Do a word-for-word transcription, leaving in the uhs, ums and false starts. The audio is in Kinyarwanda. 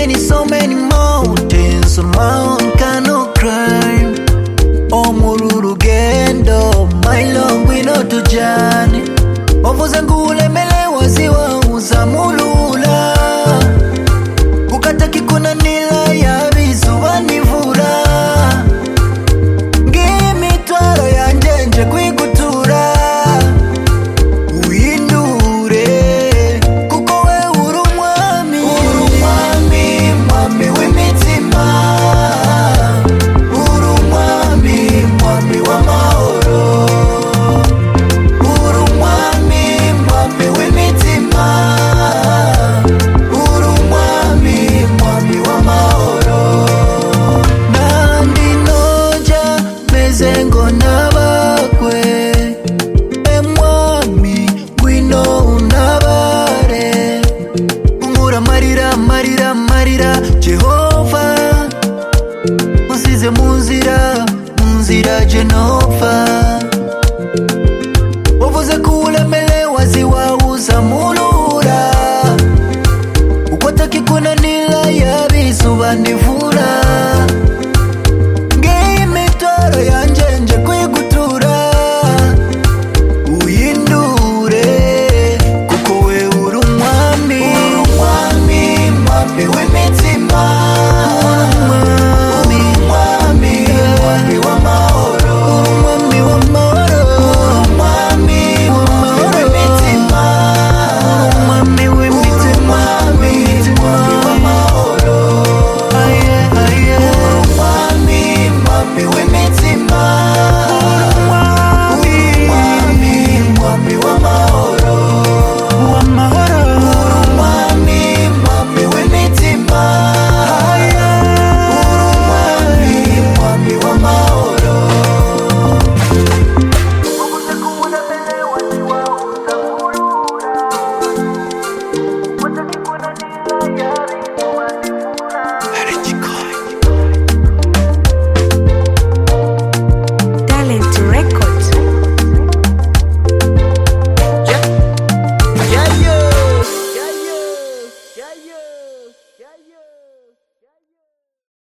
many, so many mountains on Mount cannot climb. Omururu gendo, my long we know to journey. Ovuze ngule mele waziwa uzamulula. Kukata kikuna nila ya bizuwa nivura. Ngimi twaro ya njenje kuigutura. Uindure, kuko we uru mwami. Uru mwami, mwami wimitima. Uru mwami, mwami wa maoro. Uru mwami, mwami wimitima. Uru mwami, mwami wa maoro. Nandi noja, mezengo nabakwe. E mwami, gwino unabare. Umura marira, marira, marira, Jehova. Usize munzira, munzira Jehova. Wavuze kulemele waziwa uzamulura. Ukwata kikuna nila ya bizuba nivu